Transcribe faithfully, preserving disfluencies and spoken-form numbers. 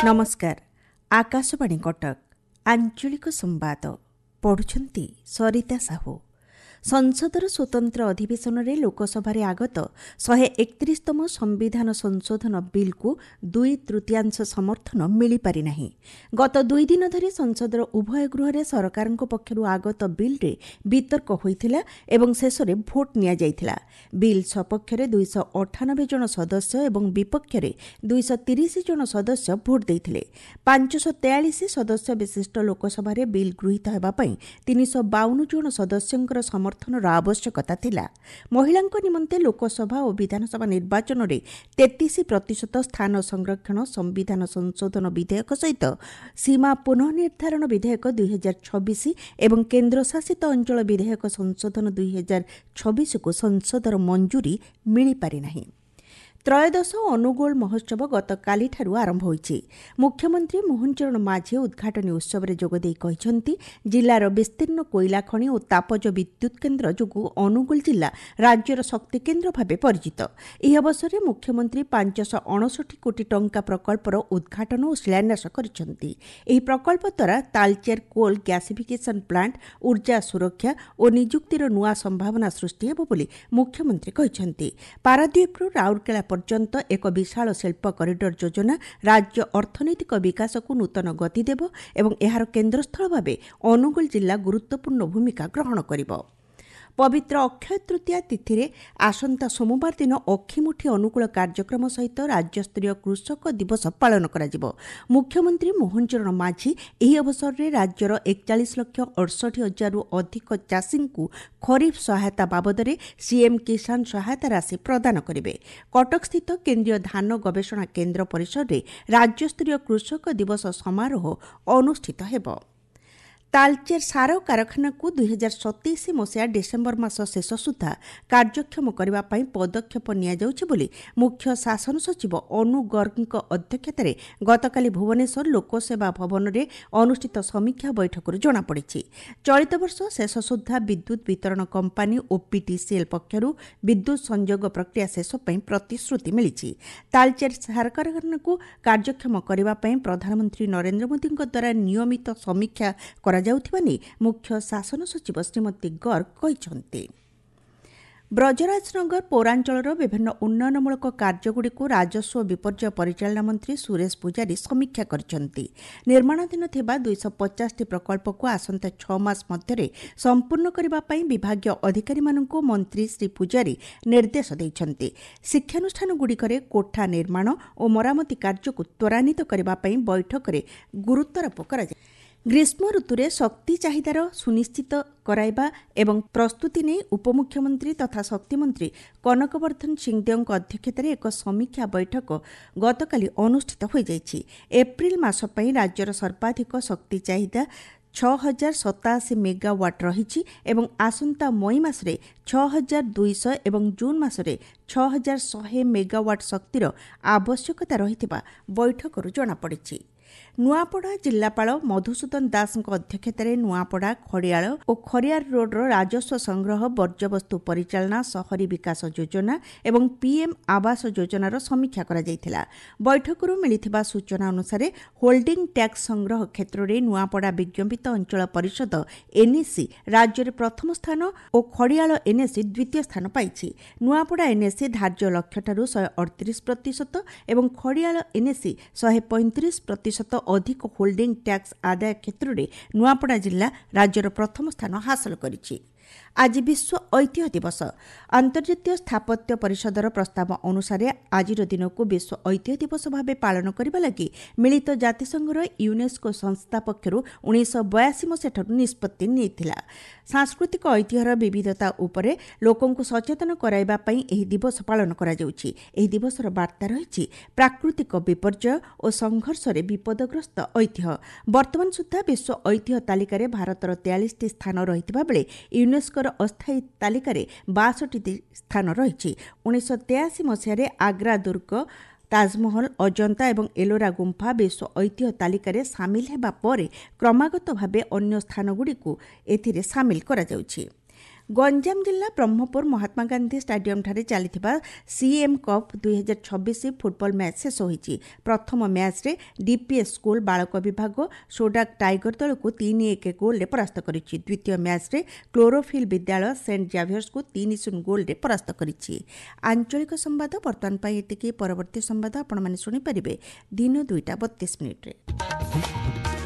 नमस्कार आकाशवाणी कटक आंचलिक संवाद पढ़ुछंती सरिता साहू। संसदर स्वतंत्र अधिवेशन में लोकसभा आगत शहे एकतीसतम संविधान संशोधन बिल को दुई तृतीयांश समर्थन मिल पारि नाही। गत दुई दिन धरी संसदर उभय गृह सरकार पक्षर आगत बिल रे वितर्क होइथिला एवं शेष में भोट निया जाइथिला। बिल सपक्ष दुईश अठानबे जन सदस्य एवं विपक्ष दुईश तीस जन सदस्य भोट देइथिले। पांचश तेयालीस सदस्य विशिष्ट लोकसभा बिल गृहीत होगापाई तीन सौ बावन जन सदस्यंकर समर्थनर आवश्यकता थिला। महिलांक निमंते लोकसभा और विधानसभा निर्वाचन में तैंतीस प्रतिशत स्थान संरक्षण संविधान संशोधन विधेयक सहित सीमा पुनर्निर्धारण विधेयक दुई हजार छब्बीस एवं केन्द्र शासित अंचल विधेयक संशोधन दुई हजार छब्बीस को संसदर मंजूरी मिल पारि नाही। त्रयोदश अनुगोल महोत्सव गतकाली ठारू आरंभ होइछि। मुख्यमंत्री मोहन चरण माझी उद्घाटनी उत्सव में जोगदेई कहिसेंति जिलार विस्तीर्ण कोइला खनि और तापज विद्युत केन्द्र जोगु अनुगोल जिला राज्यर शक्ति केन्द्र भाव परिचित। यह अवसर में मुख्यमंत्री पांचश अणसठी कोटी टंका प्रकल्पर उद्घाटन और शिलान्यास करिसेंति। एही प्रकल्प द्वारा तालचेर कोल गैसिफिकेशन प्लांट ऊर्जा सुरक्षा और निजुक्तिर नुआ संभावना सृष्टि हेबो बोली मुख्यमंत्री कहिसेंति। पारादीपरू राउरकेला पर्यंत एक विशाल शिल्प कॉरिडोर योजना राज्य अर्थनैतिक विकास को नूतन गति देव एवं एहार केन्द्रस्थल भाव अनुगोल जिला गुरुत्वपूर्ण भूमिका ग्रहण करिब। पवित्र अक्षय तृतीया तिथि रे आसंता सोमवार दिन अखिमुठी अनुकूल कार्यक्रम सहित राज्यस्तरीय कृषक दिवस पालन कराजिबो। मुख्यमंत्री मोहन चरण माझी एही अवसर रे राज्यर एकचालीस लक्ष अड़सठ हजार अधिक चाषी को खरीफ सहायता बाबद सीएम किसान सहायता राशि प्रदान करेंगे। कटक स्थित केन्द्रीय धान गवेषणा केन्द्र परिसर रे राज्यस्तरीय कृषक दिवस समारोह अनुष्ठित हेबो। तालचेर सार कारखाना को दुई हजार सतैश मसीहा डिसेम्बर मास शेष सुधा कार्यक्षम करने पदक्षेप नि मुख्य शासन सचिव अनु गर्ग अध्यक्षतार गतकाली भुवनेश्वर लोकसेवा भवन में अनुष्ठित समीक्षा बैठक जमापड़ी। चलित वर्ष शेष सुधा विद्युत वितरण कंपानी ओपीटीसीएल पक्षर विद्युत संयोग प्रक्रिया शेष प्रतिश्रुति मिली। तालचेर सार कारखाना को कार्यक्षम करने प्रधानमंत्री नरेंद्र मोदी द्वारा नियमित समीक्षा कर मुख्य शासन सचिव श्रीमती गर्ग कहिसेंति। ब्रजराजनगर पौरांचलर विभिन्न उन्नयनमूलक कार्यगुड़िक राजस्व विपर्यय परिचालना मंत्री सुरेश पूजारी समीक्षा करिसेंति। निर्माणाधीन थिबा दुईश पचास टी प्रकल्प को आसंता छह मास मध्य संपूर्ण करबा पई विभागीय अधिकारी मानकु मंत्री श्री पूजारी निर्देश दैछंति। शिक्षानुष्ठान गुड़िकरे कोठा निर्माण और मरामती कार्य को त्वरान्वित करबा पई बैठक में गुरुत्वारोप करा। ग्रीष्म ऋतुरे शक्ति चाहिदार सुनिश्चित कराइबा एवं प्रस्तुति नहीं उपमुख्यमंत्री तथा शक्तिमंत्री कनकवर्धन सिंहदेव अध्यक्षतार एक समीक्षा बैठक गतकाली अनुष्ठित हो जाइछि। एप्रिल मास पई राज्यर सर्वाधिक शक्ति चाहिदा छह हजार सताशी मेगावाट रही एवं आसंता मई मासरे छह हजार दुईश एवं जून मासरे छह हजार शहे मेगावाट शक्तिर आवश्यकता रही बैठक जमापड़ी। नुआपड़ा जिलापाल मधुसूदन दास अध्यक्षतार नुआपड़ा खड़ियाल और खरियार रोडर राजस्व संग्रह वर्ज्यवस्तु परिचालना शहरी विकास योजना एवं पीएम आवास योजनार समीक्षा करा जायथिला। बैठकरू मिलिथिबा सूचना अनुसार होल्डिंग टैक्स संग्रह क्षेत्र में नुआपड़ा विज्ञापित अंचल परिषद एनएसी राज्य में प्रथम स्थान और खड़ियाल एनएसी द्वितीय स्थान पाइछि। नुआपड़ा एनएसी धार्य लक्ष्य ठारू शहे अड़तीस प्रतिशत एवं खड़ियाल एनएसी शहे पैंतीस प्रतिशत अधिक होल्डिंग टैक्स आदाय क्षेत्र में नुआपड़ा जिला राज्यर प्रथम स्थान हासिल करिछि। आज विश्व ऐतिह्य दिवस। अंतर्जातीय स्थापत्य परिषदर प्रस्ताव अनुसार आज दिन को विश्व ऐतिह्य दिवस भाव पालन करने लगी मिलित जातिसंघर यूनेस्को संस्था पक्षर उन्नीस बयासी मसीहा निष्पत्ति निथिला। सांस्कृतिक ऐतिह्यर विविधता उपरे लोकंकु सचेतन कराइबा पई एही दिवस पालन करा जाउछि। एही दिवसर वार्ता रहिछि प्राकृतिक विपर्यय और संघर्ष रे विपदग्रस्त ऐतिह्य। वर्तमान सुद्धा विश्व ऐतिह्य तालिकार भारतर तेयालीस टी स्थान रहितबा बेले यूनेस्को अस्थायी तालिकार बासठी स्थान रही। उन्नीस तेयासी मसीह आग्रा दुर्ग ताजमहल अजंता एवं एलोरा गुंफा विश्व ऐतिह्य तालिकार सामिल हेबा परे क्रमागत भावे अन्य स्थानगुड़ी को एथिरे सामिल करा जाउछि। ଗଞ୍ଜାମ ଜିଲ୍ଲା ବ୍ରହ୍ମପୁର ମହାତ୍ମା ଗାନ୍ଧୀ ଷ୍ଟାଡିୟମଠାରେ ଚାଲିଥିବା ସିଏମ୍ କପ୍ ଦୁଇ ହଜାର ଛବିଶ ଫୁଟବଲ ମ୍ୟାଚ୍ ଶେଷ ହୋଇଛି। ପ୍ରଥମ ମ୍ୟାଚ୍ରେ ଡିପିଏସ୍ ସ୍କୁଲ ବାଳକ ବିଭାଗ ସୋଡାକ ଟାଇଗର ଦଳକୁ ତିନି ଏକ ଗୋଲ୍ରେ ପରାସ୍ତ କରିଛି। ଦ୍ୱିତୀୟ ମ୍ୟାଚ୍ରେ କ୍ଲୋରୋଫିଲ୍ ବିଦ୍ୟାଳୟ ସେଣ୍ଟ ଜାଭିୟର୍ସକୁ ତିନି ଶୂନ ଗୋଲ୍ରେ ପରାସ୍ତ କରିଛି। ଆଞ୍ଚଳିକ ସମ୍ବାଦ ବର୍ତ୍ତମାନ ପାଇଁ ଏତିକି। ପରବର୍ତ୍ତୀ ସମ୍ବାଦ ଆପଣମାନେ ଶୁଣିପାରିବେ ଦିନ ଦୁଇଟା ବତିଶ ମିନିଟ୍ରେ।